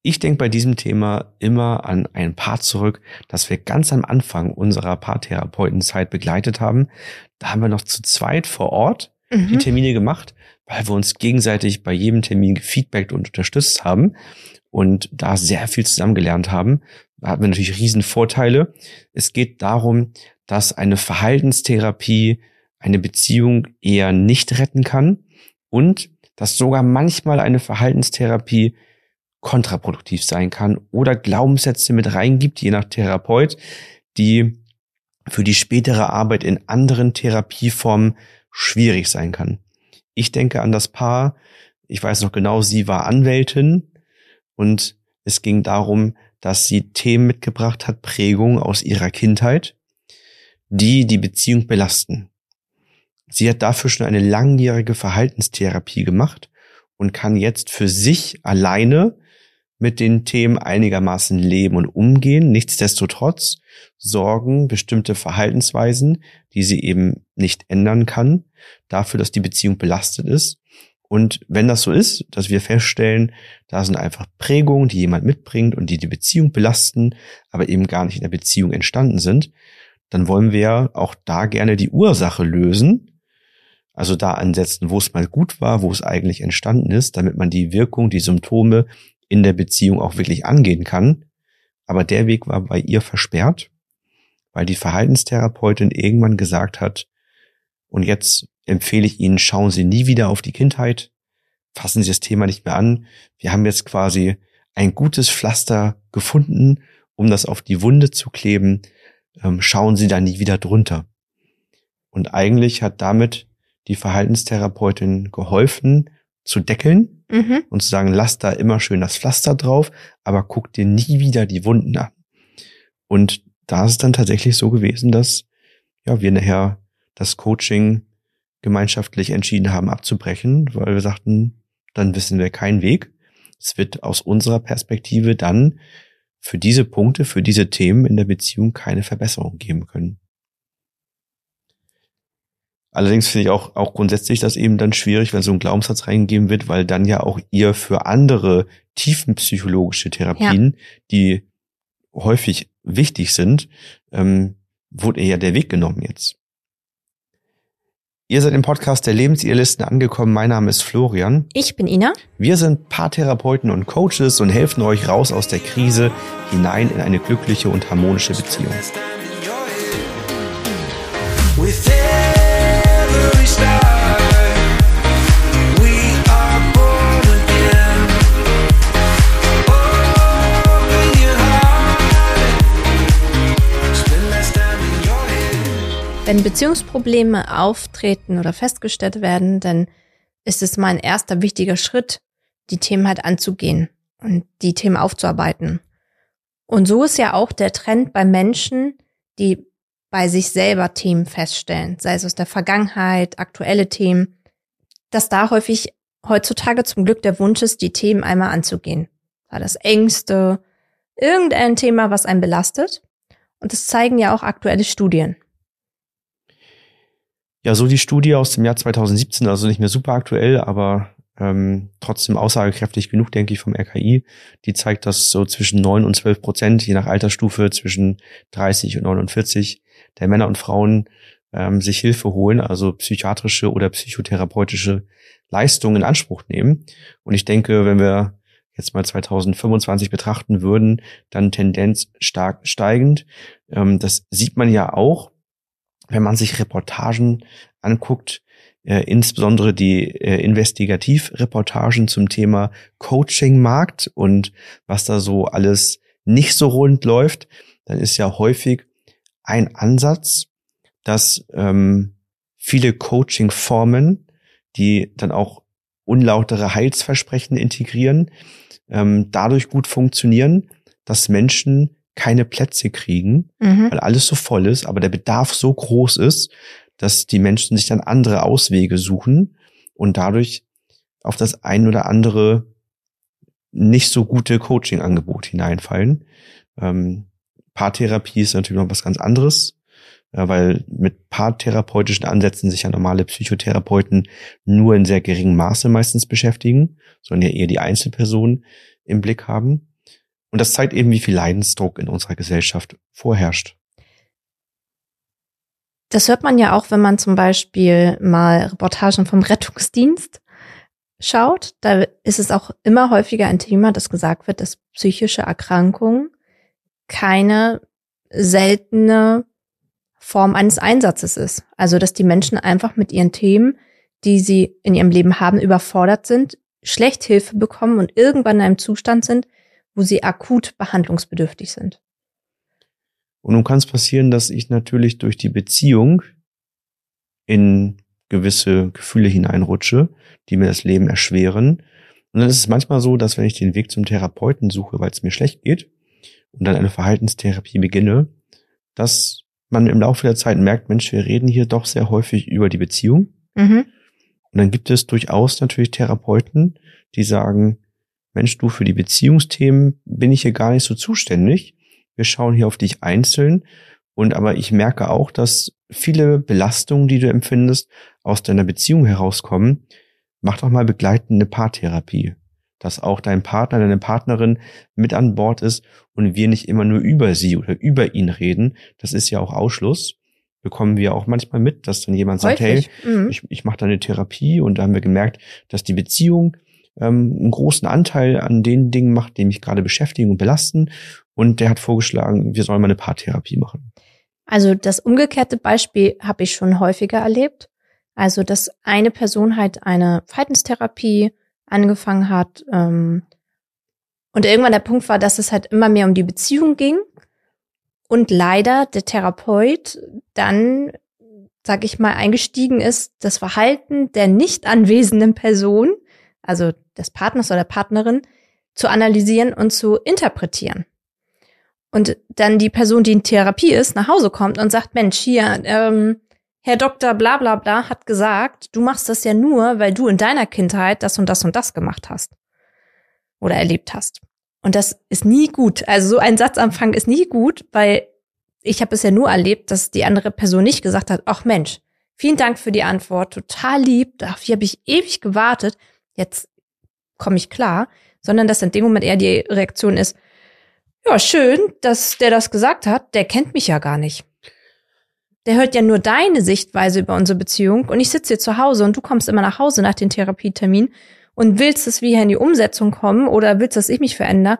Ich denke bei diesem Thema immer an ein Paar zurück, das wir ganz am Anfang unserer Paartherapeutenzeit begleitet haben. Da haben wir noch zu zweit vor Ort die Termine gemacht, weil wir uns gegenseitig bei jedem Termin gefeedbackt und unterstützt haben und da sehr viel zusammen gelernt haben. Da hatten wir natürlich riesen Vorteile. Es geht darum, dass eine Verhaltenstherapie eine Beziehung eher nicht retten kann und dass sogar manchmal eine Verhaltenstherapie kontraproduktiv sein kann oder Glaubenssätze mit reingibt, je nach Therapeut, die für die spätere Arbeit in anderen Therapieformen schwierig sein kann. Ich denke an das Paar, ich weiß noch genau, sie war Anwältin und es ging darum, dass sie Themen mitgebracht hat, Prägungen aus ihrer Kindheit, die die Beziehung belasten. Sie hat dafür schon eine langjährige Verhaltenstherapie gemacht und kann jetzt für sich alleine mit den Themen einigermaßen leben und umgehen. Nichtsdestotrotz sorgen bestimmte Verhaltensweisen, die sie eben nicht ändern kann, dafür, dass die Beziehung belastet ist. Und wenn das so ist, dass wir feststellen, da sind einfach Prägungen, die jemand mitbringt und die die Beziehung belasten, aber eben gar nicht in der Beziehung entstanden sind, dann wollen wir auch da gerne die Ursache lösen. Also da ansetzen, wo es mal gut war, wo es eigentlich entstanden ist, damit man die Wirkung, die Symptome in der Beziehung auch wirklich angehen kann. Aber der Weg war bei ihr versperrt, weil die Verhaltenstherapeutin irgendwann gesagt hat, und jetzt empfehle ich Ihnen, schauen Sie nie wieder auf die Kindheit, fassen Sie das Thema nicht mehr an. Wir haben jetzt quasi ein gutes Pflaster gefunden, um das auf die Wunde zu kleben. Schauen Sie da nie wieder drunter. Und eigentlich hat damit die Verhaltenstherapeutin geholfen, zu deckeln und zu sagen, lass da immer schön das Pflaster drauf, aber guck dir nie wieder die Wunden an. Und da ist es dann tatsächlich so gewesen, dass wir nachher das Coaching gemeinschaftlich entschieden haben abzubrechen, weil wir sagten, dann wissen wir keinen Weg. Es wird aus unserer Perspektive dann für diese Punkte, für diese Themen in der Beziehung keine Verbesserung geben können. Allerdings finde ich auch grundsätzlich das eben dann schwierig, wenn so ein Glaubenssatz reingegeben wird, weil dann ja auch ihr für andere tiefenpsychologische Therapien, die häufig wichtig sind, wurde ihr ja der Weg genommen jetzt. Ihr seid im Podcast der Lebensirrlisten angekommen. Mein Name ist Florian. Ich bin Ina. Wir sind Paartherapeuten und Coaches und helfen euch raus aus der Krise hinein in eine glückliche und harmonische Beziehung. Wenn Beziehungsprobleme auftreten oder festgestellt werden, dann ist es mein erster wichtiger Schritt, die Themen halt anzugehen und die Themen aufzuarbeiten. Und so ist ja auch der Trend bei Menschen, die bei sich selber Themen feststellen, sei es aus der Vergangenheit, aktuelle Themen, dass da häufig heutzutage zum Glück der Wunsch ist, die Themen einmal anzugehen. Sei das Ängste, irgendein Thema, was einen belastet. Und das zeigen ja auch aktuelle Studien. Ja, so die Studie aus dem Jahr 2017, also nicht mehr super aktuell, aber trotzdem aussagekräftig genug, denke ich, vom RKI. Die zeigt, dass so zwischen 9 und 12%, je nach Altersstufe, zwischen 30 und 49 der Männer und Frauen sich Hilfe holen, also psychiatrische oder psychotherapeutische Leistungen in Anspruch nehmen. Und ich denke, wenn wir jetzt mal 2025 betrachten würden, dann Tendenz stark steigend. Das sieht man ja auch, wenn man sich Reportagen anguckt, insbesondere die Investigativreportagen zum Thema Coaching-Markt und was da so alles nicht so rund läuft, dann ist ja häufig ein Ansatz, dass viele Coaching-Formen, die dann auch unlautere Heilsversprechen integrieren, dadurch gut funktionieren, dass Menschen keine Plätze kriegen, weil alles so voll ist, aber der Bedarf so groß ist, dass die Menschen sich dann andere Auswege suchen und dadurch auf das ein oder andere nicht so gute Coaching-Angebot hineinfallen. Paartherapie ist natürlich noch was ganz anderes, weil mit paartherapeutischen Ansätzen sich ja normale Psychotherapeuten nur in sehr geringem Maße meistens beschäftigen, sondern ja eher die Einzelperson im Blick haben. Und das zeigt eben, wie viel Leidensdruck in unserer Gesellschaft vorherrscht. Das hört man ja auch, wenn man zum Beispiel mal Reportagen vom Rettungsdienst schaut. Da ist es auch immer häufiger ein Thema, dass gesagt wird, dass psychische Erkrankungen keine seltene Form eines Einsatzes ist. Also, dass die Menschen einfach mit ihren Themen, die sie in ihrem Leben haben, überfordert sind, schlecht Hilfe bekommen und irgendwann in einem Zustand sind, wo sie akut behandlungsbedürftig sind. Und nun kann es passieren, dass ich natürlich durch die Beziehung in gewisse Gefühle hineinrutsche, die mir das Leben erschweren. Und dann ist es manchmal so, dass wenn ich den Weg zum Therapeuten suche, weil es mir schlecht geht und dann eine Verhaltenstherapie beginne, dass man im Laufe der Zeit merkt, Mensch, wir reden hier doch sehr häufig über die Beziehung. Und dann gibt es durchaus natürlich Therapeuten, die sagen, Mensch, du, für die Beziehungsthemen bin ich hier gar nicht so zuständig. Wir schauen hier auf dich einzeln. Aber ich merke auch, dass viele Belastungen, die du empfindest, aus deiner Beziehung herauskommen. Mach doch mal begleitende Paartherapie. Dass auch dein Partner, deine Partnerin mit an Bord ist und wir nicht immer nur über sie oder über ihn reden. Das ist ja auch Ausschluss. Bekommen wir auch manchmal mit, dass dann jemand sagt, hey, ich mache da eine Therapie, und da haben wir gemerkt, dass die Beziehung einen großen Anteil an den Dingen macht, die mich gerade beschäftigen und belasten, und der hat vorgeschlagen, wir sollen mal eine Paartherapie machen. Also das umgekehrte Beispiel habe ich schon häufiger erlebt. Also dass eine Person halt eine Verhaltenstherapie angefangen hat und irgendwann der Punkt war, dass es halt immer mehr um die Beziehung ging. Und leider der Therapeut dann, sag ich mal, eingestiegen ist, das Verhalten der nicht anwesenden Person, also des Partners oder der Partnerin, zu analysieren und zu interpretieren. Und dann die Person, die in Therapie ist, nach Hause kommt und sagt, Mensch, hier, Herr Doktor bla bla bla hat gesagt, du machst das ja nur, weil du in deiner Kindheit das und das und das gemacht hast oder erlebt hast. Und das ist nie gut. Also so ein Satzanfang ist nie gut, weil ich habe es ja nur erlebt, dass die andere Person nicht gesagt hat, ach Mensch, vielen Dank für die Antwort, total lieb, dafür habe ich ewig gewartet, jetzt komme ich klar, sondern dass in dem Moment eher die Reaktion ist, ja, schön, dass der das gesagt hat, der kennt mich ja gar nicht. Der hört ja nur deine Sichtweise über unsere Beziehung und ich sitze hier zu Hause und du kommst immer nach Hause nach dem Therapietermin und willst, dass wir hier in die Umsetzung kommen oder willst, dass ich mich verändere.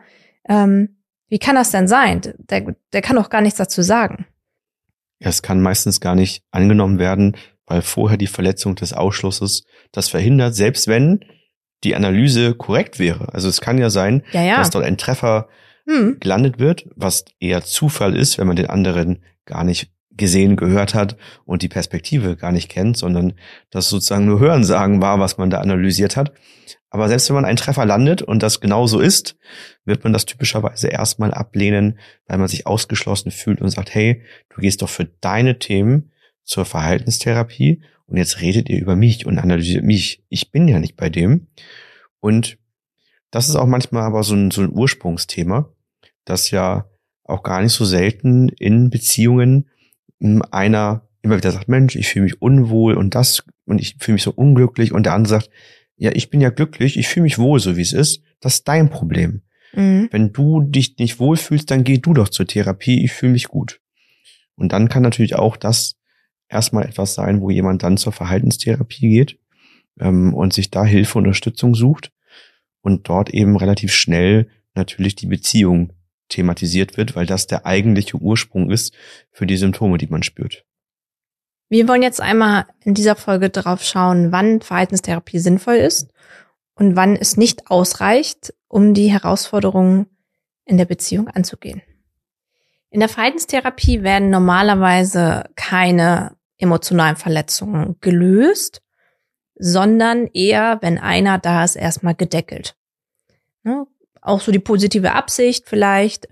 Wie kann das denn sein? Der kann doch gar nichts dazu sagen. Ja, es kann meistens gar nicht angenommen werden, weil vorher die Verletzung des Ausschlusses das verhindert, selbst wenn die Analyse korrekt wäre. Also es kann ja sein, dass dort ein Treffer gelandet wird, was eher Zufall ist, wenn man den anderen gar nicht gesehen, gehört hat und die Perspektive gar nicht kennt, sondern das sozusagen nur Hörensagen war, was man da analysiert hat. Aber selbst wenn man einen Treffer landet und das genauso ist, wird man das typischerweise erstmal ablehnen, weil man sich ausgeschlossen fühlt und sagt, hey, du gehst doch für deine Themen zur Verhaltenstherapie und jetzt redet ihr über mich und analysiert mich. Ich bin ja nicht bei dem. Und das ist auch manchmal aber so ein Ursprungsthema, dass ja auch gar nicht so selten in Beziehungen einer immer wieder sagt, Mensch, ich fühle mich unwohl und ich fühle mich so unglücklich, und der andere sagt, ja, ich bin ja glücklich, ich fühle mich wohl, so wie es ist, das ist dein Problem. Wenn du dich nicht wohlfühlst, dann geh du doch zur Therapie, ich fühle mich gut. Und dann kann natürlich auch das erstmal etwas sein, wo jemand dann zur Verhaltenstherapie geht und sich da Hilfe und Unterstützung sucht und dort eben relativ schnell natürlich die Beziehung thematisiert wird, weil das der eigentliche Ursprung ist für die Symptome, die man spürt. Wir wollen jetzt einmal in dieser Folge darauf schauen, wann Verhaltenstherapie sinnvoll ist und wann es nicht ausreicht, um die Herausforderungen in der Beziehung anzugehen. In der Verhaltenstherapie werden normalerweise keine emotionalen Verletzungen gelöst, sondern eher, wenn einer da ist, erstmal gedeckelt. Ne? Auch so die positive Absicht vielleicht,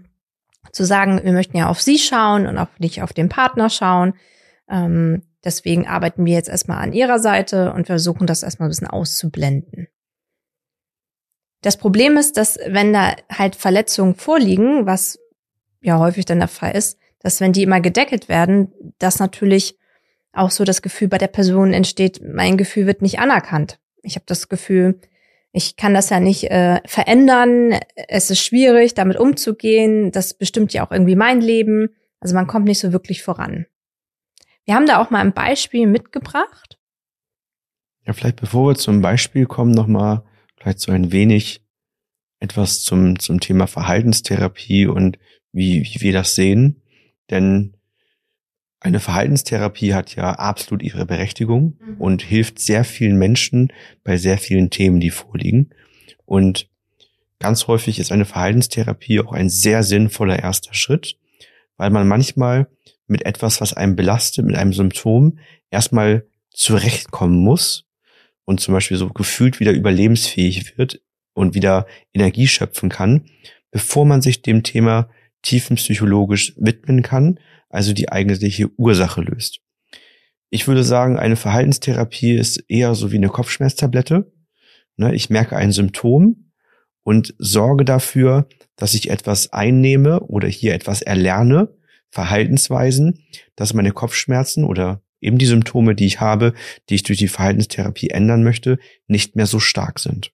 zu sagen, wir möchten ja auf sie schauen und auch nicht auf den Partner schauen. Deswegen arbeiten wir jetzt erstmal an ihrer Seite und versuchen das erstmal ein bisschen auszublenden. Das Problem ist, dass wenn da halt Verletzungen vorliegen, was ja häufig dann der Fall ist, dass wenn die immer gedeckelt werden, dass natürlich auch so das Gefühl bei der Person entsteht, mein Gefühl wird nicht anerkannt. Ich habe das Gefühl, Ich kann das ja nicht verändern. Es ist schwierig, damit umzugehen. Das bestimmt ja auch irgendwie mein Leben. Also man kommt nicht so wirklich voran. Wir haben da auch mal ein Beispiel mitgebracht. Ja, vielleicht bevor wir zum Beispiel kommen, nochmal vielleicht so ein wenig etwas zum Thema Verhaltenstherapie und wie wir das sehen. Denn eine Verhaltenstherapie hat ja absolut ihre Berechtigung und hilft sehr vielen Menschen bei sehr vielen Themen, die vorliegen. Und ganz häufig ist eine Verhaltenstherapie auch ein sehr sinnvoller erster Schritt, weil man manchmal mit etwas, was einen belastet, mit einem Symptom, erstmal zurechtkommen muss und zum Beispiel so gefühlt wieder überlebensfähig wird und wieder Energie schöpfen kann, bevor man sich dem Thema tiefenpsychologisch widmen kann, also die eigentliche Ursache löst. Ich würde sagen, eine Verhaltenstherapie ist eher so wie eine Kopfschmerztablette. Ich merke ein Symptom und sorge dafür, dass ich etwas einnehme oder hier etwas erlerne, Verhaltensweisen, dass meine Kopfschmerzen oder eben die Symptome, die ich habe, die ich durch die Verhaltenstherapie ändern möchte, nicht mehr so stark sind.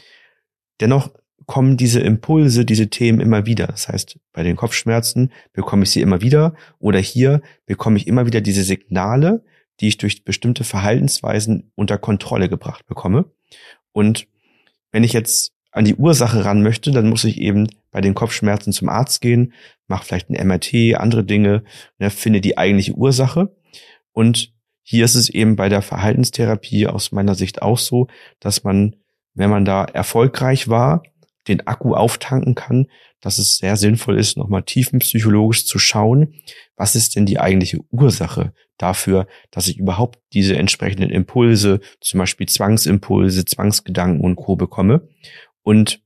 Dennoch kommen diese Impulse, diese Themen immer wieder. Das heißt, bei den Kopfschmerzen bekomme ich sie immer wieder oder hier bekomme ich immer wieder diese Signale, die ich durch bestimmte Verhaltensweisen unter Kontrolle gebracht bekomme. Und wenn ich jetzt an die Ursache ran möchte, dann muss ich eben bei den Kopfschmerzen zum Arzt gehen, mache vielleicht ein MRT, andere Dinge, finde die eigentliche Ursache. Und hier ist es eben bei der Verhaltenstherapie aus meiner Sicht auch so, dass man, wenn man da erfolgreich war, den Akku auftanken kann, dass es sehr sinnvoll ist, nochmal tiefenpsychologisch zu schauen, was ist denn die eigentliche Ursache dafür, dass ich überhaupt diese entsprechenden Impulse, zum Beispiel Zwangsimpulse, Zwangsgedanken und Co. bekomme. Und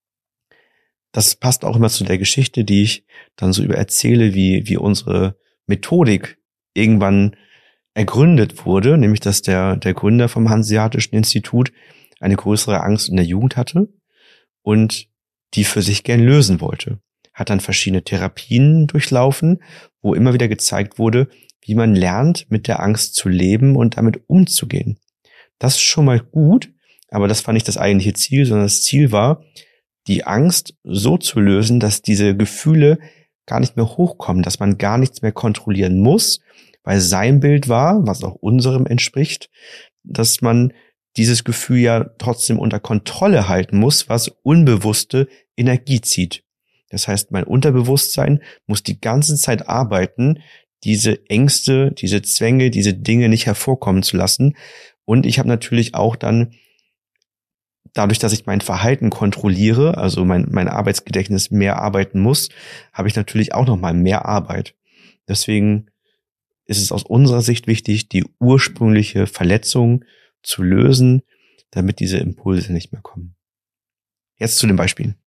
das passt auch immer zu der Geschichte, die ich dann so über erzähle, wie unsere Methodik irgendwann ergründet wurde, nämlich dass der Gründer vom Hanseatischen Institut eine größere Angst in der Jugend hatte und die für sich gern lösen wollte. Hat dann verschiedene Therapien durchlaufen, wo immer wieder gezeigt wurde, wie man lernt, mit der Angst zu leben und damit umzugehen. Das ist schon mal gut, aber das war nicht das eigentliche Ziel, sondern das Ziel war, die Angst so zu lösen, dass diese Gefühle gar nicht mehr hochkommen, dass man gar nichts mehr kontrollieren muss, weil sein Bild war, was auch unserem entspricht, dass man dieses Gefühl ja trotzdem unter Kontrolle halten muss, was unbewusste Energie zieht. Das heißt, mein Unterbewusstsein muss die ganze Zeit arbeiten, diese Ängste, diese Zwänge, diese Dinge nicht hervorkommen zu lassen. Und ich habe natürlich auch dann, dadurch, dass ich mein Verhalten kontrolliere, also mein Arbeitsgedächtnis mehr arbeiten muss, habe ich natürlich auch nochmal mehr Arbeit. Deswegen ist es aus unserer Sicht wichtig, die ursprüngliche Verletzung zu lösen, damit diese Impulse nicht mehr kommen. Jetzt zu den Beispielen.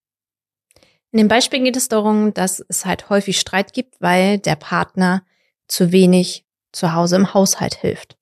In den Beispielen geht es darum, dass es halt häufig Streit gibt, weil der Partner zu wenig zu Hause im Haushalt hilft.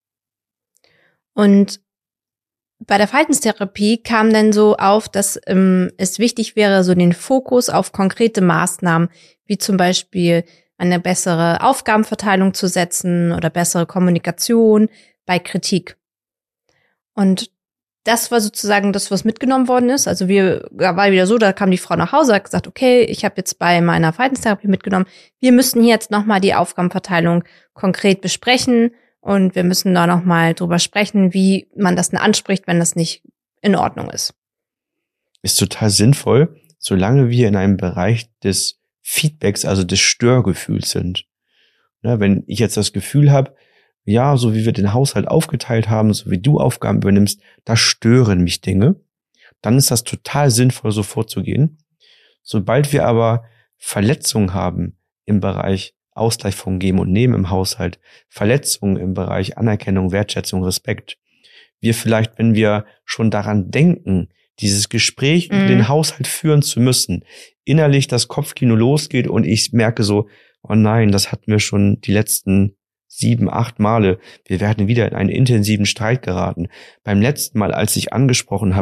Und bei der Verhaltenstherapie kam dann so auf, dass es wichtig wäre, so den Fokus auf konkrete Maßnahmen, wie zum Beispiel eine bessere Aufgabenverteilung zu setzen oder bessere Kommunikation bei Kritik. Und das war sozusagen das, was mitgenommen worden ist. Also war wieder so, da kam die Frau nach Hause, hat gesagt, okay, ich habe jetzt bei meiner Verhaltenstherapie mitgenommen, wir müssen jetzt nochmal die Aufgabenverteilung konkret besprechen und wir müssen da nochmal drüber sprechen, wie man das denn anspricht, wenn das nicht in Ordnung ist. Ist total sinnvoll, solange wir in einem Bereich des Feedbacks, also des Störgefühls sind. Ja, wenn ich jetzt das Gefühl habe, ja, so wie wir den Haushalt aufgeteilt haben, so wie du Aufgaben übernimmst, da stören mich Dinge, dann ist das total sinnvoll, so vorzugehen. Sobald wir aber Verletzungen haben im Bereich Ausgleich von Geben und Nehmen im Haushalt, Verletzungen im Bereich Anerkennung, Wertschätzung, Respekt, wir vielleicht, wenn wir schon daran denken, dieses Gespräch über den Haushalt führen zu müssen, innerlich das Kopfkino losgeht und ich merke so, oh nein, das hatten wir schon die letzten 7, 8 Male. Wir werden wieder in einen intensiven Streit geraten. Beim letzten Mal, als ich angesprochen habe,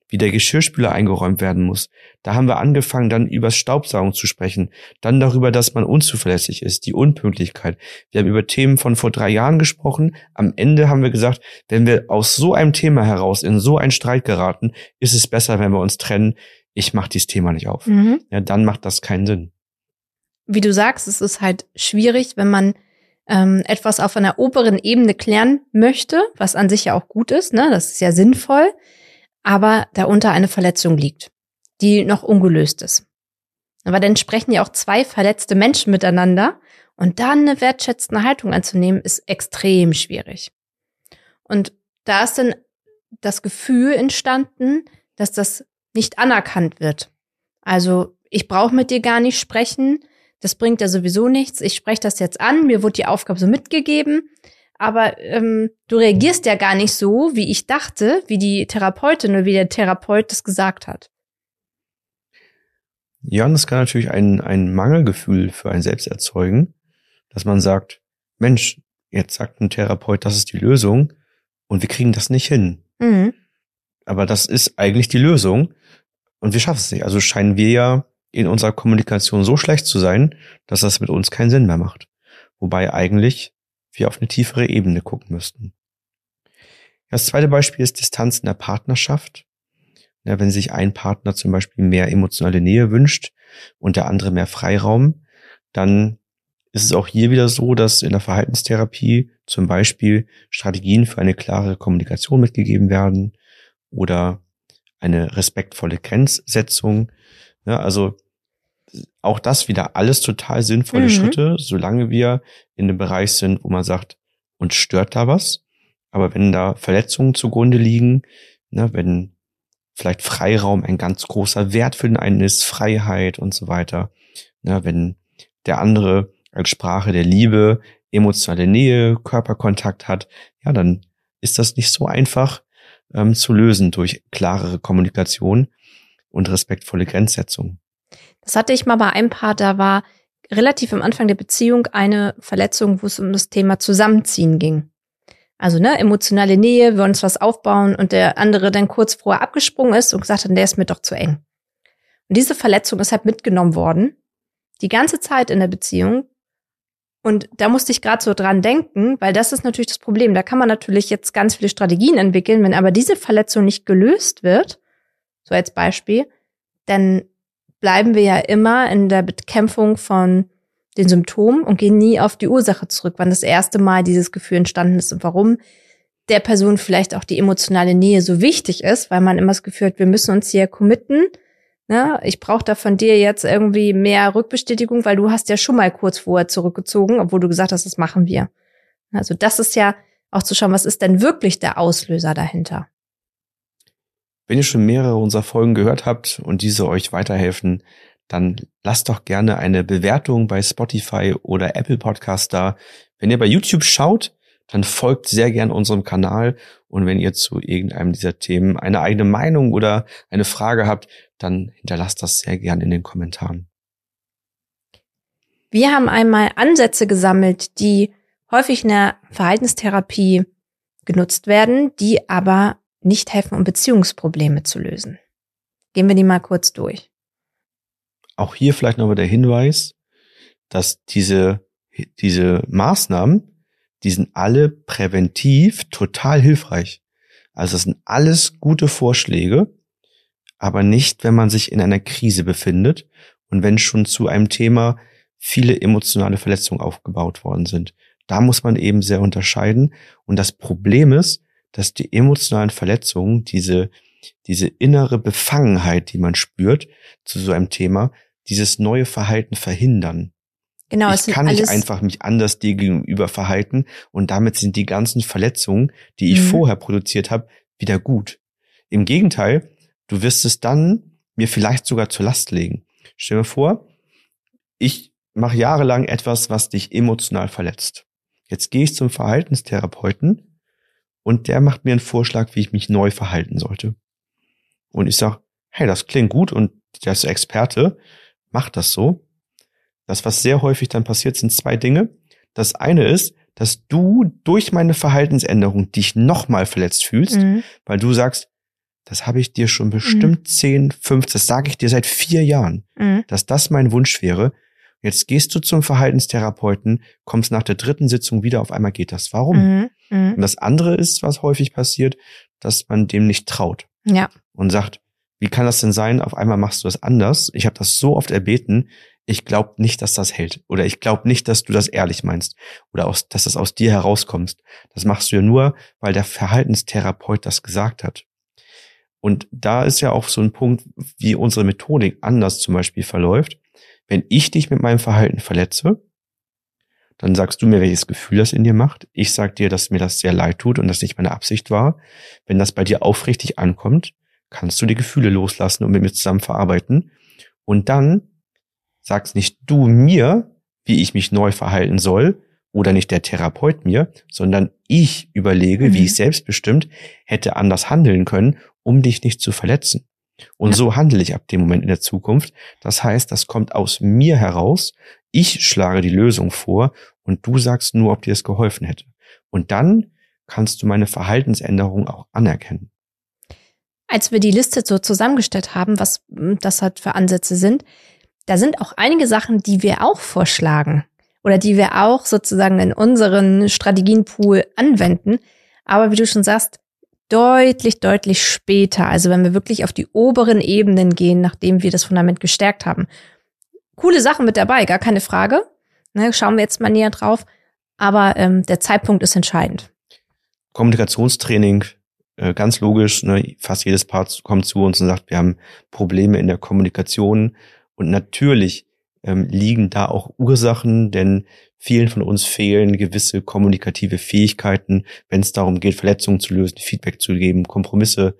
wie der Geschirrspüler eingeräumt werden muss. Da haben wir angefangen, dann über Staubsaugen zu sprechen, dann darüber, dass man unzuverlässig ist, die Unpünktlichkeit. Wir haben über Themen von vor 3 Jahren gesprochen. Am Ende haben wir gesagt, wenn wir aus so einem Thema heraus in so einen Streit geraten, ist es besser, wenn wir uns trennen. Ich mache dieses Thema nicht auf. Ja, dann macht das keinen Sinn. Wie du sagst, es ist halt schwierig, wenn man etwas auf einer oberen Ebene klären möchte, was an sich ja auch gut ist, ne? Das ist ja sinnvoll, aber darunter eine Verletzung liegt, die noch ungelöst ist. Aber dann sprechen ja auch 2 verletzte Menschen miteinander und dann eine wertschätzende Haltung anzunehmen, ist extrem schwierig. Und da ist dann das Gefühl entstanden, dass das nicht anerkannt wird. Also ich brauche mit dir gar nicht sprechen, das bringt ja sowieso nichts, ich spreche das jetzt an, mir wurde die Aufgabe so mitgegeben, aber du reagierst ja gar nicht so, wie ich dachte, wie die Therapeutin oder wie der Therapeut das gesagt hat. Ja, und das kann natürlich ein Mangelgefühl für einen selbst erzeugen, dass man sagt, Mensch, jetzt sagt ein Therapeut, das ist die Lösung und wir kriegen das nicht hin. Mhm. Aber das ist eigentlich die Lösung und wir schaffen es nicht. Also scheinen wir ja in unserer Kommunikation so schlecht zu sein, dass das mit uns keinen Sinn mehr macht. Wobei eigentlich wir auf eine tiefere Ebene gucken müssten. Das zweite Beispiel ist Distanz in der Partnerschaft. Ja, wenn sich ein Partner zum Beispiel mehr emotionale Nähe wünscht und der andere mehr Freiraum, dann ist es auch hier wieder so, dass in der Verhaltenstherapie zum Beispiel Strategien für eine klare Kommunikation mitgegeben werden oder eine respektvolle Grenzsetzung. Ja, also auch das wieder alles total sinnvolle Schritte, solange wir in einem Bereich sind, wo man sagt, uns stört da was. Aber wenn da Verletzungen zugrunde liegen, ne, wenn vielleicht Freiraum ein ganz großer Wert für den einen ist, Freiheit und so weiter, ne, wenn der andere als Sprache der Liebe, emotionale Nähe, Körperkontakt hat, ja, dann ist das nicht so einfach zu lösen durch klarere Kommunikation und respektvolle Grenzsetzung. Das hatte ich mal bei einem Paar, da war relativ am Anfang der Beziehung eine Verletzung, wo es um das Thema Zusammenziehen ging. Also ne, emotionale Nähe, wir wollen uns was aufbauen und der andere dann kurz vorher abgesprungen ist und gesagt hat, der ist mir doch zu eng. Und diese Verletzung ist halt mitgenommen worden, die ganze Zeit in der Beziehung. Und da musste ich gerade so dran denken, weil das ist natürlich das Problem. Da kann man natürlich jetzt ganz viele Strategien entwickeln, wenn aber diese Verletzung nicht gelöst wird, so als Beispiel, dann bleiben wir ja immer in der Bekämpfung von den Symptomen und gehen nie auf die Ursache zurück, wann das erste Mal dieses Gefühl entstanden ist und warum der Person vielleicht auch die emotionale Nähe so wichtig ist, weil man immer das Gefühl hat, wir müssen uns hier committen. Ne? Ich brauche da von dir jetzt irgendwie mehr Rückbestätigung, weil du hast ja schon mal kurz vorher zurückgezogen, obwohl du gesagt hast, das machen wir. Also das ist ja auch zu schauen, was ist denn wirklich der Auslöser dahinter? Wenn ihr schon mehrere unserer Folgen gehört habt und diese euch weiterhelfen, dann lasst doch gerne eine Bewertung bei Spotify oder Apple Podcast da. Wenn ihr bei YouTube schaut, dann folgt sehr gern unserem Kanal. Und wenn ihr zu irgendeinem dieser Themen eine eigene Meinung oder eine Frage habt, dann hinterlasst das sehr gern in den Kommentaren. Wir haben einmal Ansätze gesammelt, die häufig in der Verhaltenstherapie genutzt werden, die aber nicht helfen, um Beziehungsprobleme zu lösen. Gehen wir die mal kurz durch. Auch hier vielleicht nochmal der Hinweis, dass diese Maßnahmen, die sind alle präventiv total hilfreich. Also das sind alles gute Vorschläge, aber nicht, wenn man sich in einer Krise befindet und wenn schon zu einem Thema viele emotionale Verletzungen aufgebaut worden sind. Da muss man eben sehr unterscheiden. Und das Problem ist, dass die emotionalen Verletzungen, diese innere Befangenheit, die man spürt zu so einem Thema, dieses neue Verhalten verhindern. Genau, ich kann nicht einfach mich anders dir gegenüber verhalten und damit sind die ganzen Verletzungen, die ich vorher produziert habe, wieder gut. Im Gegenteil, du wirst es dann mir vielleicht sogar zur Last legen. Stell dir vor, ich mache jahrelang etwas, was dich emotional verletzt. Jetzt gehe ich zum Verhaltenstherapeuten und der macht mir einen Vorschlag, wie ich mich neu verhalten sollte. Und ich sage, hey, das klingt gut und der ist Experte, macht das so. Das, was sehr häufig dann passiert, sind 2 Dinge. Das eine ist, dass du durch meine Verhaltensänderung dich nochmal verletzt fühlst, weil du sagst, das habe ich dir schon bestimmt 10, 15, das sage ich dir seit 4 Jahren, dass das mein Wunsch wäre. Jetzt gehst du zum Verhaltenstherapeuten, kommst nach der 3. Sitzung wieder, auf einmal geht das. Warum? Und das andere ist, was häufig passiert, dass man dem nicht traut. Ja. Und sagt, wie kann das denn sein? Auf einmal machst du das anders. Ich habe das so oft erbeten. Ich glaube nicht, dass das hält. Oder ich glaube nicht, dass du das ehrlich meinst. Oder dass das aus dir herauskommst. Das machst du ja nur, weil der Verhaltenstherapeut das gesagt hat. Und da ist ja auch so ein Punkt, wie unsere Methodik anders zum Beispiel verläuft. Wenn ich dich mit meinem Verhalten verletze, dann sagst du mir, welches Gefühl das in dir macht. Ich sag dir, dass mir das sehr leid tut und das nicht meine Absicht war. Wenn das bei dir aufrichtig ankommt, kannst du die Gefühle loslassen und mit mir zusammen verarbeiten. Und dann sagst nicht du mir, wie ich mich neu verhalten soll, oder nicht der Therapeut mir, sondern ich überlege, wie ich selbstbestimmt hätte anders handeln können, um dich nicht zu verletzen. Und so handle ich ab dem Moment in der Zukunft. Das heißt, das kommt aus mir heraus. Ich schlage die Lösung vor und du sagst nur, ob dir es geholfen hätte. Und dann kannst du meine Verhaltensänderung auch anerkennen. Als wir die Liste so zusammengestellt haben, was das halt für Ansätze sind, da sind auch einige Sachen, die wir auch vorschlagen oder die wir auch sozusagen in unseren Strategienpool anwenden. Aber wie du schon sagst, deutlich später. Also wenn wir wirklich auf die oberen Ebenen gehen, nachdem wir das Fundament gestärkt haben. Coole Sachen mit dabei, gar keine Frage. Ne, schauen wir jetzt mal näher drauf. Aber der Zeitpunkt ist entscheidend. Kommunikationstraining, ganz logisch. Ne, fast jedes Paar kommt zu uns und sagt, wir haben Probleme in der Kommunikation. Und natürlich liegen da auch Ursachen, denn vielen von uns fehlen gewisse kommunikative Fähigkeiten, wenn es darum geht, Verletzungen zu lösen, Feedback zu geben, Kompromisse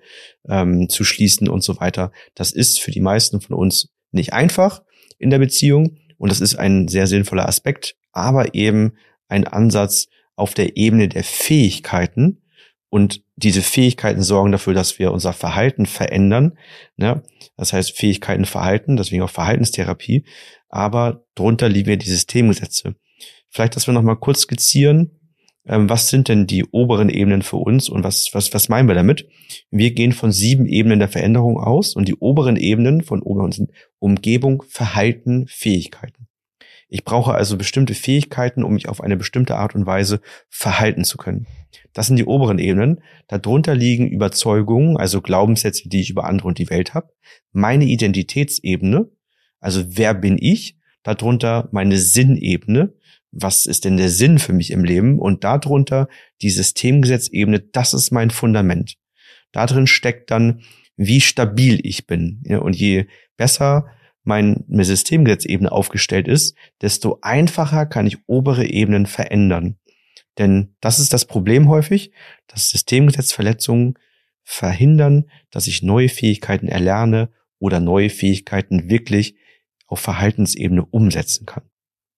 zu schließen und so weiter. Das ist für die meisten von uns nicht einfach in der Beziehung und das ist ein sehr sinnvoller Aspekt, aber eben ein Ansatz auf der Ebene der Fähigkeiten. Und diese Fähigkeiten sorgen dafür, dass wir unser Verhalten verändern. Ne? Das heißt Fähigkeiten, Verhalten, deswegen auch Verhaltenstherapie. Aber drunter liegen ja die Systemgesetze. Vielleicht, dass wir noch mal kurz skizzieren, was sind denn die oberen Ebenen für uns und was meinen wir damit? Wir gehen von 7 Ebenen der Veränderung aus und die oberen Ebenen von oben sind Umgebung, Verhalten, Fähigkeiten. Ich brauche also bestimmte Fähigkeiten, um mich auf eine bestimmte Art und Weise verhalten zu können. Das sind die oberen Ebenen. Darunter liegen Überzeugungen, also Glaubenssätze, die ich über andere und die Welt habe. Meine Identitätsebene, also wer bin ich? Darunter meine Sinnebene. Was ist denn der Sinn für mich im Leben? Und darunter die Systemgesetzebene, das ist mein Fundament. Da drin steckt dann, wie stabil ich bin. Und je besser meine Systemgesetzebene aufgestellt ist, desto einfacher kann ich obere Ebenen verändern. Denn das ist das Problem häufig, dass Systemgesetzverletzungen verhindern, dass ich neue Fähigkeiten erlerne oder neue Fähigkeiten wirklich auf Verhaltensebene umsetzen kann.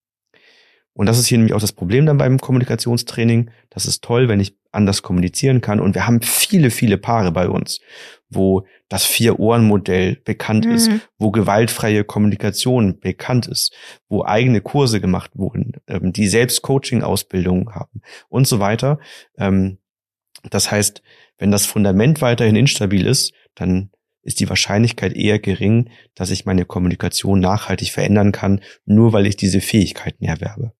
Und das ist hier nämlich auch das Problem dann beim Kommunikationstraining. Das ist toll, wenn ich anders kommunizieren kann. Und wir haben viele Paare bei uns, wo das 4-Ohren-Modell bekannt ist, wo gewaltfreie Kommunikation bekannt ist, wo eigene Kurse gemacht wurden, die selbst Coaching-Ausbildungen haben und so weiter. Das heißt, wenn das Fundament weiterhin instabil ist, dann ist die Wahrscheinlichkeit eher gering, dass ich meine Kommunikation nachhaltig verändern kann, nur weil ich diese Fähigkeiten erwerbe.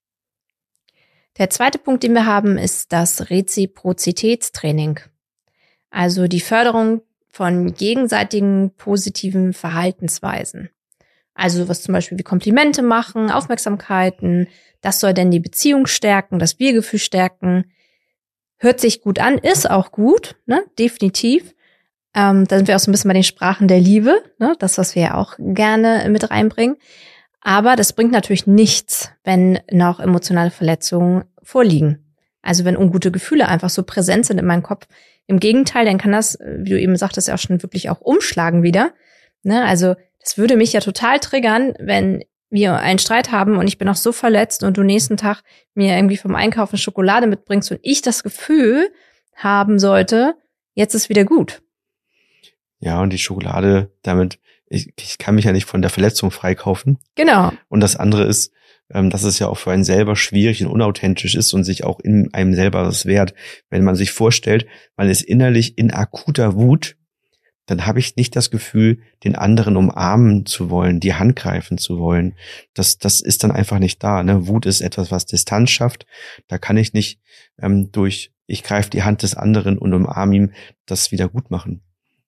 Der zweite Punkt, den wir haben, ist das Reziprozitätstraining. Also die Förderung von gegenseitigen positiven Verhaltensweisen. Also was zum Beispiel wie Komplimente machen, Aufmerksamkeiten, das soll denn die Beziehung stärken, das Wir-Gefühl stärken. Hört sich gut an, ist auch gut, ne? Definitiv. Da sind wir auch so ein bisschen bei den Sprachen der Liebe, ne? Das, was wir ja auch gerne mit reinbringen. Aber das bringt natürlich nichts, wenn noch emotionale Verletzungen vorliegen. Also wenn ungute Gefühle einfach so präsent sind in meinem Kopf. Im Gegenteil, dann kann das, wie du eben sagtest, ja auch schon wirklich auch umschlagen wieder. Ne? Also das würde mich ja total triggern, wenn wir einen Streit haben und ich bin auch so verletzt und du nächsten Tag mir irgendwie vom Einkaufen Schokolade mitbringst und ich das Gefühl haben sollte, jetzt ist wieder gut. Ja, und die Schokolade, damit, ich kann mich ja nicht von der Verletzung freikaufen. Genau. Und das andere ist, dass es ja auch für einen selber schwierig und unauthentisch ist und sich auch in einem selber das wehrt, wenn man sich vorstellt, man ist innerlich in akuter Wut dann habe ich nicht das Gefühl, den anderen umarmen zu wollen, die Hand greifen zu wollen. Das ist dann einfach nicht da. Ne? Wut ist etwas, was Distanz schafft. Da kann ich nicht ich greife die Hand des anderen und umarme ihm, das wieder gut machen.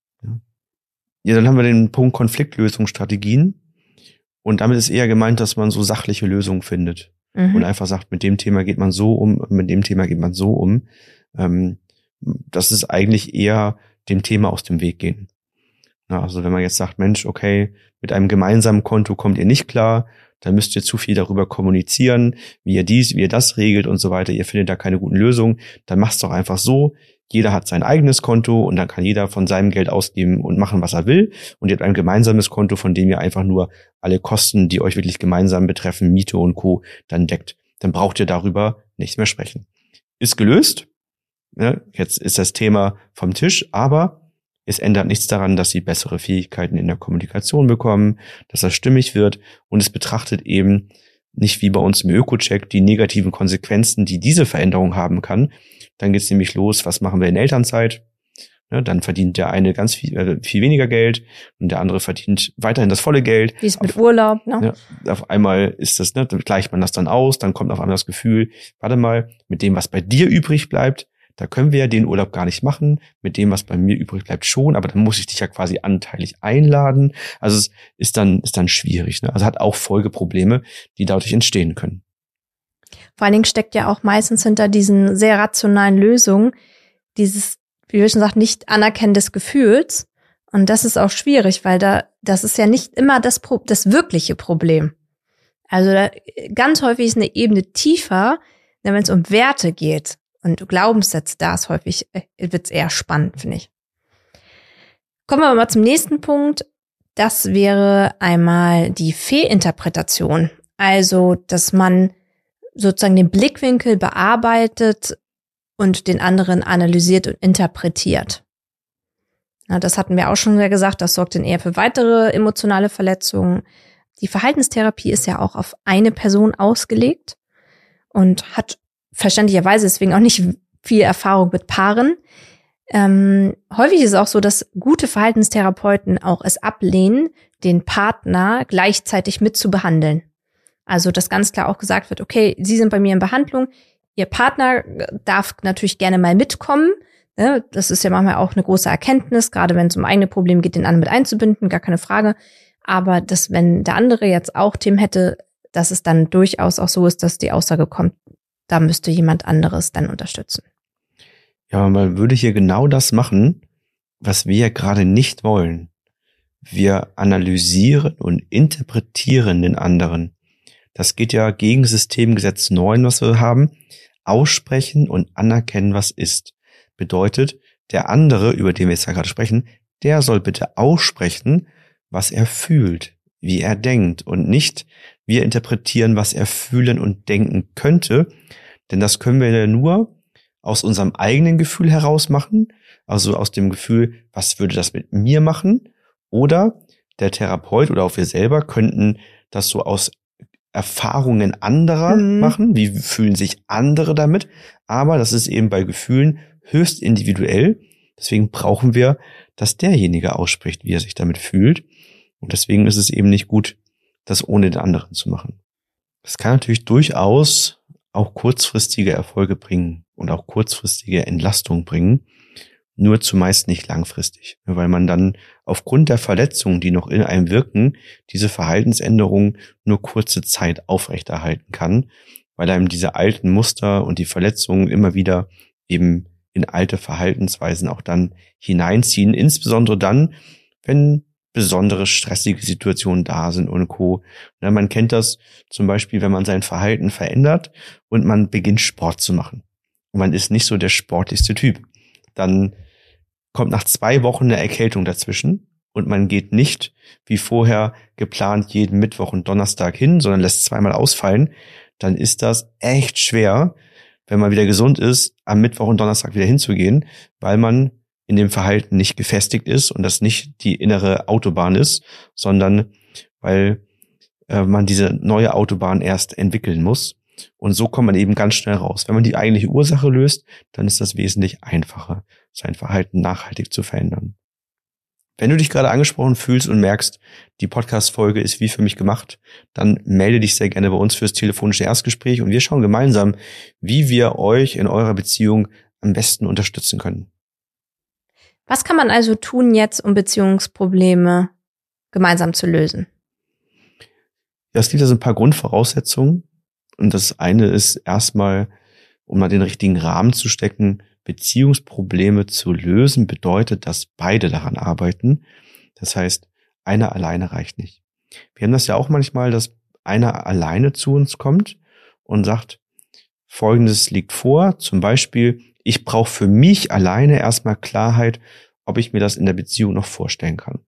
Ja, dann haben wir den Punkt Konfliktlösungsstrategien. Und damit ist eher gemeint, dass man so sachliche Lösungen findet. Und einfach sagt, mit dem Thema geht man so um, mit dem Thema geht man so um. Das ist eigentlich eher dem Thema aus dem Weg gehen. Ja, also wenn man jetzt sagt, Mensch, okay, mit einem gemeinsamen Konto kommt ihr nicht klar, dann müsst ihr zu viel darüber kommunizieren, wie ihr das regelt und so weiter. Ihr findet da keine guten Lösungen. Dann macht's doch einfach so. Jeder hat sein eigenes Konto und dann kann jeder von seinem Geld ausgeben und machen, was er will. Und ihr habt ein gemeinsames Konto, von dem ihr einfach nur alle Kosten, die euch wirklich gemeinsam betreffen, Miete und Co., dann deckt. Dann braucht ihr darüber nicht mehr sprechen. Ist gelöst. Ja, jetzt ist das Thema vom Tisch, aber es ändert nichts daran, dass sie bessere Fähigkeiten in der Kommunikation bekommen, dass das stimmig wird und es betrachtet eben nicht wie bei uns im Öko-Check die negativen Konsequenzen, die diese Veränderung haben kann. Dann geht's nämlich los, was machen wir in Elternzeit? Ja, dann verdient der eine ganz viel weniger Geld und der andere verdient weiterhin das volle Geld. Wie ist mit Urlaub, ne? Ja, auf einmal ist das, gleicht man das dann aus, dann kommt auf einmal das Gefühl, warte mal, mit dem, was bei dir übrig bleibt, da können wir ja den Urlaub gar nicht machen, mit dem, was bei mir übrig bleibt, schon, aber dann muss ich dich ja quasi anteilig einladen. Also es ist dann schwierig, ne? Also hat auch Folgeprobleme, die dadurch entstehen können. Vor allen Dingen steckt ja auch meistens hinter diesen sehr rationalen Lösungen dieses, wie wir schon gesagt, nicht Anerkennen des Gefühls. Und das ist auch schwierig, weil das ist ja nicht immer das wirkliche Problem. Also ganz häufig ist eine Ebene tiefer, wenn es um Werte geht. Und Glaubenssätze, da ist häufig, wird's eher spannend, finde ich. Kommen wir aber mal zum nächsten Punkt. Das wäre einmal die Fehlinterpretation. Also, dass man sozusagen den Blickwinkel bearbeitet und den anderen analysiert und interpretiert. Na, das hatten wir auch schon gesagt, das sorgt dann eher für weitere emotionale Verletzungen. Die Verhaltenstherapie ist ja auch auf eine Person ausgelegt und hat verständlicherweise deswegen auch nicht viel Erfahrung mit Paaren. Häufig ist es auch so, dass gute Verhaltenstherapeuten auch es ablehnen, den Partner gleichzeitig mit zu behandeln. Also, dass ganz klar auch gesagt wird, okay, Sie sind bei mir in Behandlung, Ihr Partner darf natürlich gerne mal mitkommen. Das ist ja manchmal auch eine große Erkenntnis, gerade wenn es um eigene Probleme geht, den anderen mit einzubinden, gar keine Frage. Aber dass, wenn der andere jetzt auch Themen hätte, dass es dann durchaus auch so ist, dass die Aussage kommt, da müsste jemand anderes dann unterstützen. Ja, man würde hier genau das machen, was wir ja gerade nicht wollen. Wir analysieren und interpretieren den anderen. Das geht ja gegen Systemgesetz 9, was wir haben. Aussprechen und anerkennen, was ist. Bedeutet, der andere, über den wir jetzt ja gerade sprechen, der soll bitte aussprechen, was er fühlt, wie er denkt und nicht wir interpretieren, was er fühlen und denken könnte. Denn das können wir ja nur aus unserem eigenen Gefühl heraus machen, also aus dem Gefühl, was würde das mit mir machen? Oder der Therapeut oder auch wir selber könnten das so aus Erfahrungen anderer machen, wie fühlen sich andere damit, aber das ist eben bei Gefühlen höchst individuell, deswegen brauchen wir, dass derjenige ausspricht, wie er sich damit fühlt und deswegen ist es eben nicht gut, das ohne den anderen zu machen. Das kann natürlich durchaus auch kurzfristige Erfolge bringen und auch kurzfristige Entlastung bringen, nur zumeist nicht langfristig, weil man dann aufgrund der Verletzungen, die noch in einem wirken, diese Verhaltensänderungen nur kurze Zeit aufrechterhalten kann, weil einem diese alten Muster und die Verletzungen immer wieder eben in alte Verhaltensweisen auch dann hineinziehen, insbesondere dann, wenn besondere stressige Situationen da sind und Co. Ja, man kennt das zum Beispiel, wenn man sein Verhalten verändert und man beginnt Sport zu machen. Und man ist nicht so der sportlichste Typ. Dann kommt nach 2 Wochen eine Erkältung dazwischen und man geht nicht wie vorher geplant jeden Mittwoch und Donnerstag hin, sondern lässt 2-mal ausfallen, dann ist das echt schwer, wenn man wieder gesund ist, am Mittwoch und Donnerstag wieder hinzugehen, weil man in dem Verhalten nicht gefestigt ist und das nicht die innere Autobahn ist, sondern weil man diese neue Autobahn erst entwickeln muss. Und so kommt man eben ganz schnell raus. Wenn man die eigentliche Ursache löst, dann ist das wesentlich einfacher, sein Verhalten nachhaltig zu verändern. Wenn du dich gerade angesprochen fühlst und merkst, die Podcast-Folge ist wie für mich gemacht, dann melde dich sehr gerne bei uns fürs telefonische Erstgespräch und wir schauen gemeinsam, wie wir euch in eurer Beziehung am besten unterstützen können. Was kann man also tun jetzt, um Beziehungsprobleme gemeinsam zu lösen? Ja, es gibt also ein paar Grundvoraussetzungen. Und das eine ist erstmal, um mal den richtigen Rahmen zu stecken, Beziehungsprobleme zu lösen, bedeutet, dass beide daran arbeiten. Das heißt, einer alleine reicht nicht. Wir haben das ja auch manchmal, dass einer alleine zu uns kommt und sagt, Folgendes liegt vor, zum Beispiel, ich brauche für mich alleine erstmal Klarheit, ob ich mir das in der Beziehung noch vorstellen kann.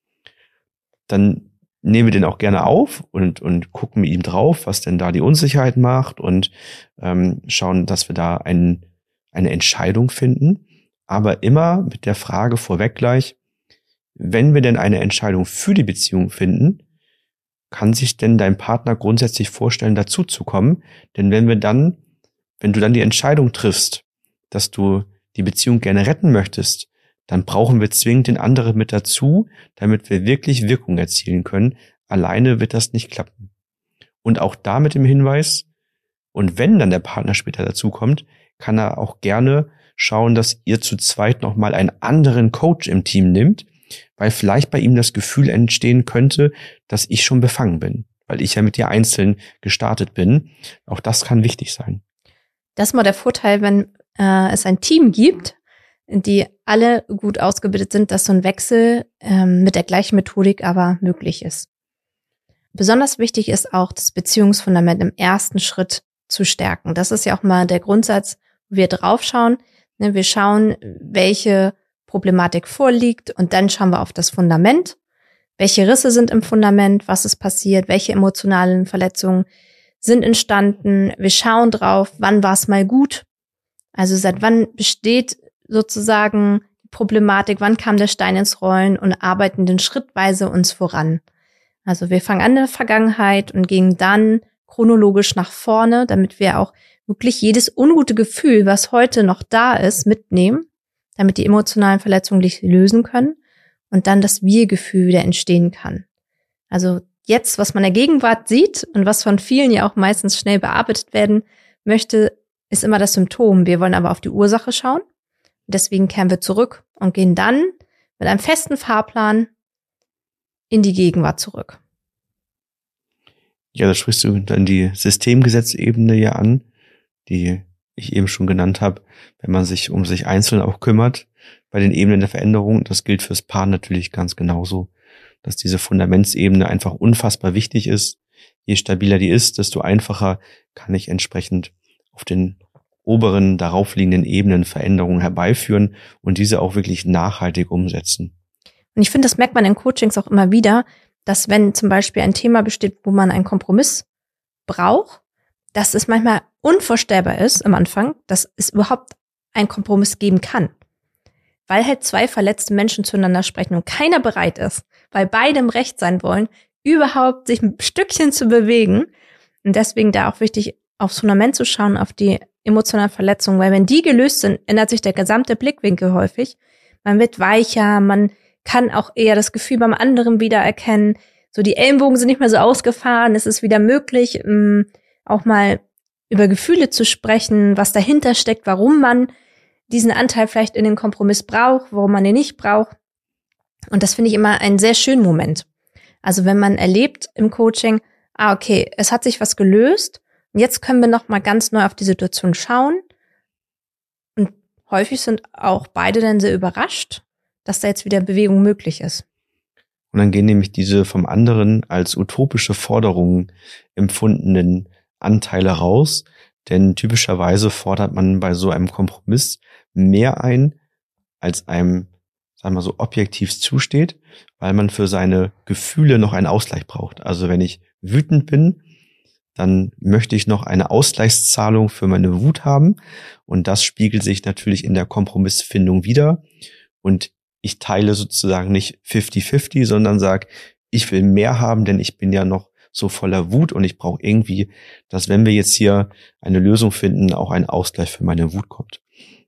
Dann nehmen wir den auch gerne auf und gucken mit ihm drauf, was denn da die Unsicherheit macht und schauen, dass wir da eine Entscheidung finden. Aber immer mit der Frage vorweg gleich, wenn wir denn eine Entscheidung für die Beziehung finden, kann sich denn dein Partner grundsätzlich vorstellen, dazu zu kommen? Denn wenn du dann die Entscheidung triffst, dass du die Beziehung gerne retten möchtest, dann brauchen wir zwingend den anderen mit dazu, damit wir wirklich Wirkung erzielen können. Alleine wird das nicht klappen. Und auch da mit dem Hinweis, und wenn dann der Partner später dazukommt, kann er auch gerne schauen, dass ihr zu zweit nochmal einen anderen Coach im Team nimmt, weil vielleicht bei ihm das Gefühl entstehen könnte, dass ich schon befangen bin, weil ich ja mit dir einzeln gestartet bin. Auch das kann wichtig sein. Das ist mal der Vorteil, wenn es ein Team gibt, die alle gut ausgebildet sind, dass so ein Wechsel mit der gleichen Methodik aber möglich ist. Besonders wichtig ist auch, das Beziehungsfundament im ersten Schritt zu stärken. Das ist ja auch mal der Grundsatz, wo wir draufschauen. Wir schauen, welche Problematik vorliegt und dann schauen wir auf das Fundament. Welche Risse sind im Fundament? Was ist passiert? Welche emotionalen Verletzungen sind entstanden? Wir schauen drauf, wann war es mal gut? Also seit wann besteht sozusagen die Problematik, wann kam der Stein ins Rollen und arbeiten dann schrittweise uns voran. Also wir fangen an in der Vergangenheit und gehen dann chronologisch nach vorne, damit wir auch wirklich jedes ungute Gefühl, was heute noch da ist, mitnehmen, damit die emotionalen Verletzungen sich lösen können und dann das Wir-Gefühl wieder entstehen kann. Also jetzt, was man in der Gegenwart sieht und was von vielen ja auch meistens schnell bearbeitet werden möchte, ist immer das Symptom. Wir wollen aber auf die Ursache schauen. Deswegen kehren wir zurück und gehen dann mit einem festen Fahrplan in die Gegenwart zurück. Ja, da sprichst du dann die Systemgesetzebene ja an, die ich eben schon genannt habe, wenn man sich um sich einzeln auch kümmert bei den Ebenen der Veränderung. Das gilt fürs Paar natürlich ganz genauso, dass diese Fundamentsebene einfach unfassbar wichtig ist. Je stabiler die ist, desto einfacher kann ich entsprechend auf den oberen, daraufliegenden Ebenen Veränderungen herbeiführen und diese auch wirklich nachhaltig umsetzen. Und ich finde, das merkt man in Coachings auch immer wieder, dass wenn zum Beispiel ein Thema besteht, wo man einen Kompromiss braucht, dass es manchmal unvorstellbar ist am Anfang, dass es überhaupt einen Kompromiss geben kann. Weil halt zwei verletzte Menschen zueinander sprechen und keiner bereit ist, weil beide im Recht sein wollen, überhaupt sich ein Stückchen zu bewegen. Und deswegen da auch wichtig, aufs Fundament zu schauen, auf die emotionalen Verletzungen, weil wenn die gelöst sind, ändert sich der gesamte Blickwinkel häufig. Man wird weicher, man kann auch eher das Gefühl beim anderen wiedererkennen. So die Ellenbogen sind nicht mehr so ausgefahren, es ist wieder möglich, auch mal über Gefühle zu sprechen, was dahinter steckt, warum man diesen Anteil vielleicht in den Kompromiss braucht, warum man den nicht braucht. Und das finde ich immer einen sehr schönen Moment. Also wenn man erlebt im Coaching, okay, es hat sich was gelöst, und jetzt können wir noch mal ganz neu auf die Situation schauen. Und häufig sind auch beide dann sehr überrascht, dass da jetzt wieder Bewegung möglich ist. Und dann gehen nämlich diese vom anderen als utopische Forderungen empfundenen Anteile raus, denn typischerweise fordert man bei so einem Kompromiss mehr ein, als einem, sagen wir mal so, objektiv zusteht, weil man für seine Gefühle noch einen Ausgleich braucht. Also wenn ich wütend bin, dann möchte ich noch eine Ausgleichszahlung für meine Wut haben und das spiegelt sich natürlich in der Kompromissfindung wider und ich teile sozusagen nicht 50-50, sondern sage, ich will mehr haben, denn ich bin ja noch so voller Wut und ich brauche irgendwie, dass wenn wir jetzt hier eine Lösung finden, auch ein Ausgleich für meine Wut kommt.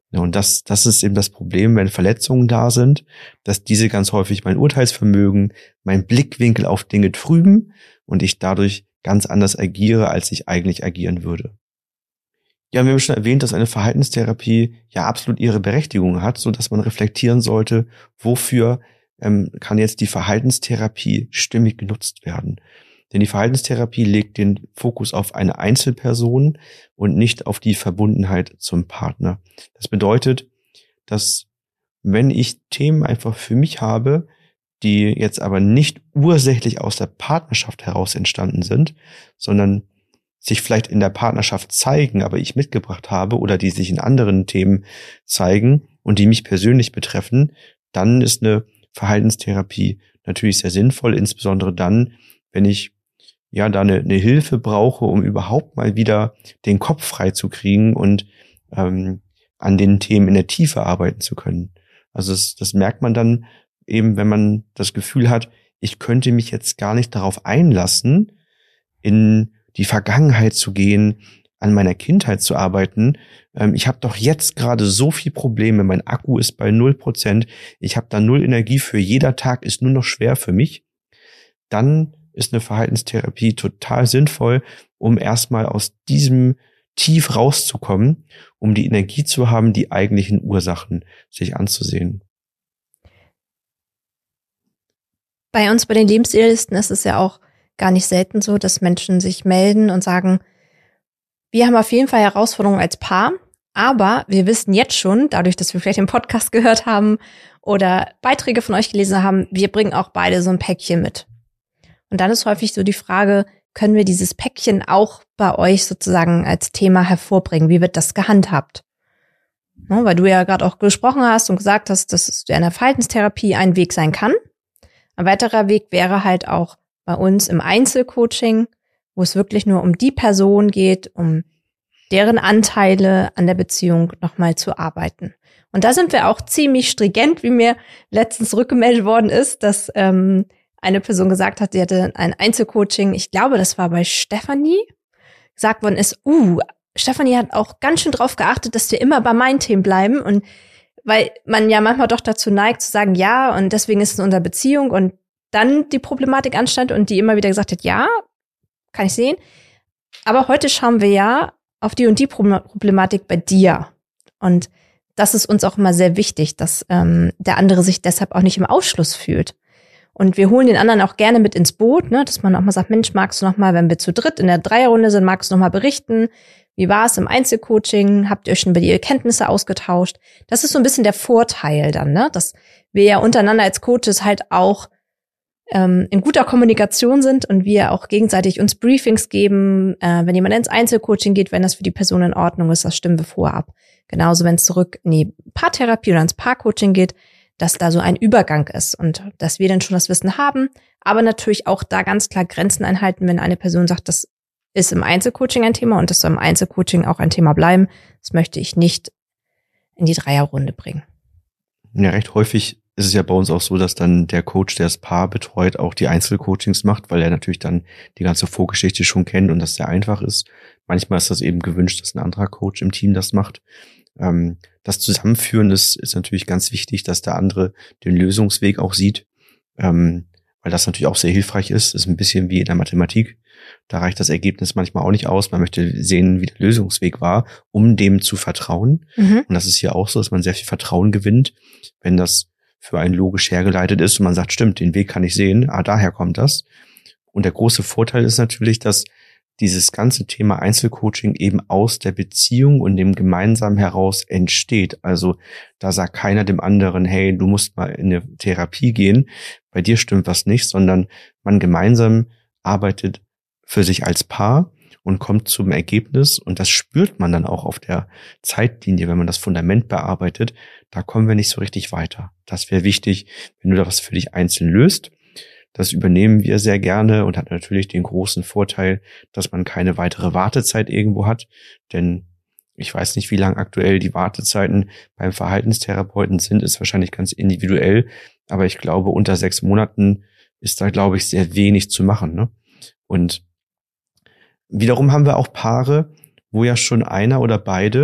Ja, und das ist eben das Problem, wenn Verletzungen da sind, dass diese ganz häufig mein Urteilsvermögen, mein Blickwinkel auf Dinge trüben und ich dadurch ganz anders agiere, als ich eigentlich agieren würde. Ja, wir haben schon erwähnt, dass eine Verhaltenstherapie ja absolut ihre Berechtigung hat, so dass man reflektieren sollte, wofür kann jetzt die Verhaltenstherapie stimmig genutzt werden. Denn die Verhaltenstherapie legt den Fokus auf eine Einzelperson und nicht auf die Verbundenheit zum Partner. Das bedeutet, dass wenn ich Themen einfach für mich habe, die jetzt aber nicht ursächlich aus der Partnerschaft heraus entstanden sind, sondern sich vielleicht in der Partnerschaft zeigen, aber ich mitgebracht habe, oder die sich in anderen Themen zeigen und die mich persönlich betreffen, dann ist eine Verhaltenstherapie natürlich sehr sinnvoll, insbesondere dann, wenn ich ja da eine Hilfe brauche, um überhaupt mal wieder den Kopf frei zu kriegen und an den Themen in der Tiefe arbeiten zu können. Also das merkt man dann eben, wenn man das Gefühl hat, ich könnte mich jetzt gar nicht darauf einlassen, in die Vergangenheit zu gehen, an meiner Kindheit zu arbeiten. Ich habe doch jetzt gerade so viel Probleme, mein Akku ist bei 0%, ich habe da 0 Energie für, jeder Tag ist nur noch schwer für mich. Dann ist eine Verhaltenstherapie total sinnvoll, um erstmal aus diesem Tief rauszukommen, um die Energie zu haben, die eigentlichen Ursachen sich anzusehen. Bei uns, bei den Lebensedelsten, ist es ja auch gar nicht selten so, dass Menschen sich melden und sagen, wir haben auf jeden Fall Herausforderungen als Paar, aber wir wissen jetzt schon, dadurch, dass wir vielleicht den Podcast gehört haben oder Beiträge von euch gelesen haben, wir bringen auch beide so ein Päckchen mit. Und dann ist häufig so die Frage, können wir dieses Päckchen auch bei euch sozusagen als Thema hervorbringen? Wie wird das gehandhabt? Ja, weil du ja gerade auch gesprochen hast und gesagt hast, dass es in der Verhaltenstherapie ein Weg sein kann. Ein weiterer Weg wäre halt auch bei uns im Einzelcoaching, wo es wirklich nur um die Person geht, um deren Anteile an der Beziehung nochmal zu arbeiten. Und da sind wir auch ziemlich stringent, wie mir letztens rückgemeldet worden ist, dass eine Person gesagt hat, sie hatte ein Einzelcoaching, ich glaube, das war bei Stefanie, gesagt worden ist, Stefanie hat auch ganz schön drauf geachtet, dass wir immer bei meinen Themen bleiben. Und weil man ja manchmal doch dazu neigt zu sagen, ja, und deswegen ist es in unserer Beziehung und dann die Problematik anstand und die immer wieder gesagt hat, ja, kann ich sehen. Aber heute schauen wir ja auf die und die Problematik bei dir. Und das ist uns auch immer sehr wichtig, dass der andere sich deshalb auch nicht im Ausschluss fühlt. Und wir holen den anderen auch gerne mit ins Boot, ne, dass man auch mal sagt, Mensch, magst du noch mal, wenn wir zu dritt in der Dreierrunde sind, magst du noch mal berichten? Wie war es im Einzelcoaching? Habt ihr euch schon über die Erkenntnisse ausgetauscht? Das ist so ein bisschen der Vorteil dann, ne, dass wir ja untereinander als Coaches halt auch in guter Kommunikation sind und wir auch gegenseitig uns Briefings geben, wenn jemand ins Einzelcoaching geht, wenn das für die Person in Ordnung ist, das stimmen wir vorher ab. Genauso, wenn es zurück in die Paartherapie oder ins Paarcoaching geht, dass da so ein Übergang ist und dass wir dann schon das Wissen haben, aber natürlich auch da ganz klar Grenzen einhalten, wenn eine Person sagt, das ist im Einzelcoaching ein Thema und das soll im Einzelcoaching auch ein Thema bleiben. Das möchte ich nicht in die Dreierrunde bringen. Ja, recht häufig ist es ja bei uns auch so, dass dann der Coach, der das Paar betreut, auch die Einzelcoachings macht, weil er natürlich dann die ganze Vorgeschichte schon kennt und das sehr einfach ist. Manchmal ist das eben gewünscht, dass ein anderer Coach im Team das macht. Das Zusammenführen ist natürlich ganz wichtig, dass der andere den Lösungsweg auch sieht, weil das natürlich auch sehr hilfreich ist. Das ist ein bisschen wie in der Mathematik. Da reicht das Ergebnis manchmal auch nicht aus. Man möchte sehen, wie der Lösungsweg war, um dem zu vertrauen. Mhm. Und das ist hier auch so, dass man sehr viel Vertrauen gewinnt, wenn das für einen logisch hergeleitet ist und man sagt, stimmt, den Weg kann ich sehen, daher kommt das. Und der große Vorteil ist natürlich, dass dieses ganze Thema Einzelcoaching eben aus der Beziehung und dem Gemeinsamen heraus entsteht. Also da sagt keiner dem anderen, hey, du musst mal in eine Therapie gehen, bei dir stimmt was nicht, sondern man gemeinsam arbeitet für sich als Paar und kommt zum Ergebnis und das spürt man dann auch auf der Zeitlinie, wenn man das Fundament bearbeitet, da kommen wir nicht so richtig weiter. Das wäre wichtig, wenn du da was für dich einzeln löst. Das übernehmen wir sehr gerne und hat natürlich den großen Vorteil, dass man keine weitere Wartezeit irgendwo hat, denn ich weiß nicht, wie lang aktuell die Wartezeiten beim Verhaltenstherapeuten sind, ist wahrscheinlich ganz individuell, aber ich glaube, unter 6 Monaten ist da, glaube ich, sehr wenig zu machen, ne? Und wiederum haben wir auch Paare, wo ja schon einer oder beide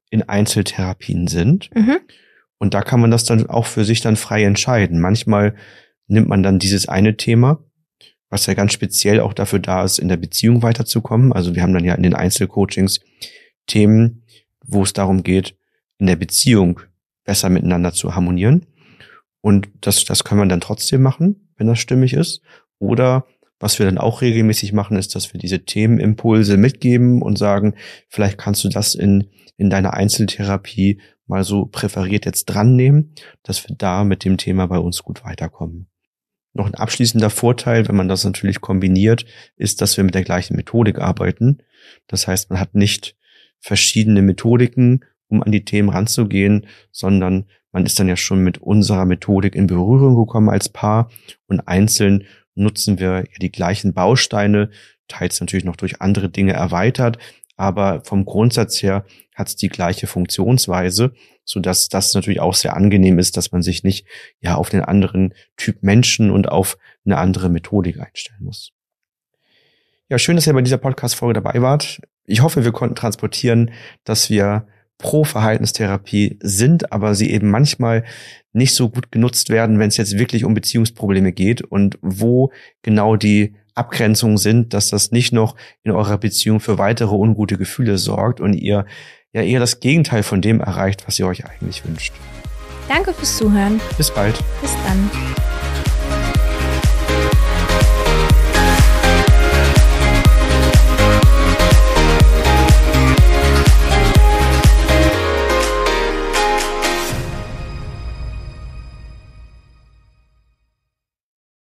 in Einzeltherapien sind. Und da kann man das dann auch für sich dann frei entscheiden. Manchmal nimmt man dann dieses eine Thema, was ja ganz speziell auch dafür da ist, in der Beziehung weiterzukommen. Also wir haben dann ja in den Einzelcoachings Themen, wo es darum geht, in der Beziehung besser miteinander zu harmonieren. Und das können wir dann trotzdem machen, wenn das stimmig ist. Oder was wir dann auch regelmäßig machen, ist, dass wir diese Themenimpulse mitgeben und sagen, vielleicht kannst du das in deiner Einzeltherapie mal so präferiert jetzt dran nehmen, dass wir da mit dem Thema bei uns gut weiterkommen. Noch ein abschließender Vorteil, wenn man das natürlich kombiniert, ist, dass wir mit der gleichen Methodik arbeiten. Das heißt, man hat nicht verschiedene Methodiken, um an die Themen ranzugehen, sondern man ist dann ja schon mit unserer Methodik in Berührung gekommen als Paar und einzeln nutzen wir ja die gleichen Bausteine, teils natürlich noch durch andere Dinge erweitert, aber vom Grundsatz her hat es die gleiche Funktionsweise, sodass das natürlich auch sehr angenehm ist, dass man sich nicht ja auf den anderen Typ Menschen und auf eine andere Methodik einstellen muss. Ja, schön, dass ihr bei dieser Podcast-Folge dabei wart. Ich hoffe, wir konnten transportieren, dass wir pro Verhaltenstherapie sind, aber sie eben manchmal nicht so gut genutzt werden, wenn es jetzt wirklich um Beziehungsprobleme geht und wo genau die Abgrenzungen sind, dass das nicht noch in eurer Beziehung für weitere ungute Gefühle sorgt und ihr ja eher das Gegenteil von dem erreicht, was ihr euch eigentlich wünscht. Danke fürs Zuhören. Bis bald. Bis dann.